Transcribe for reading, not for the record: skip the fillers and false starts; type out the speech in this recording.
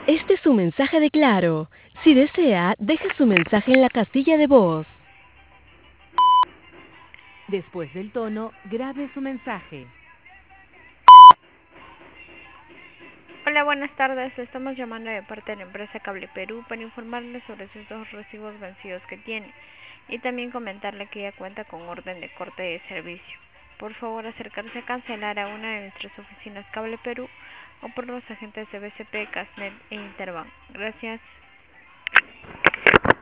Este es un mensaje de Claro. Si desea, deje su mensaje en la casilla de voz. Después del tono, grabe su mensaje. Hola, buenas tardes. Le estamos llamando de parte de la empresa Cable Perú para informarle sobre sus dos recibos vencidos que tiene y también comentarle que ya cuenta con orden de corte de servicio. Por favor, acercarse a cancelar a una de nuestras oficinas Cable Perú o por los agentes de BCP, Casnet e Interbank. Gracias.